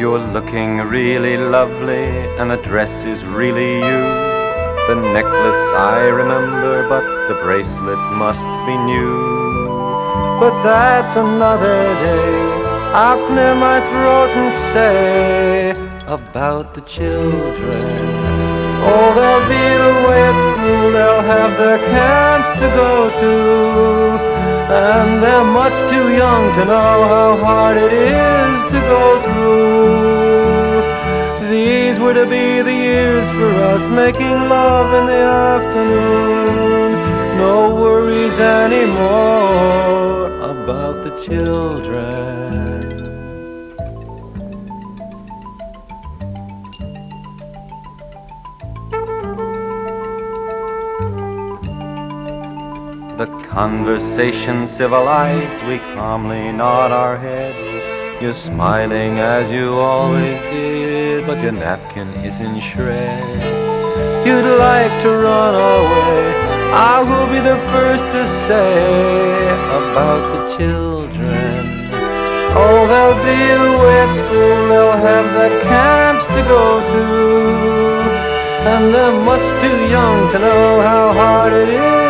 You're looking really lovely, and the dress is really you. The necklace I remember, but the bracelet must be new. But that's another day. I'll clear my throat and say about the children. Oh, they'll be away at school, they'll have their camps to go to, and they're much too young to know how hard it is to go through. These were to be the years for us, making love in the afternoon. No worries anymore about the children. The conversation civilized, we calmly nod our heads. You're smiling as you always did, but your napkin is in shreds. You'd like to run away, I will be the first to say about the children. Oh, they'll be away at school, they'll have their camps to go to, and they're much too young to know how hard it is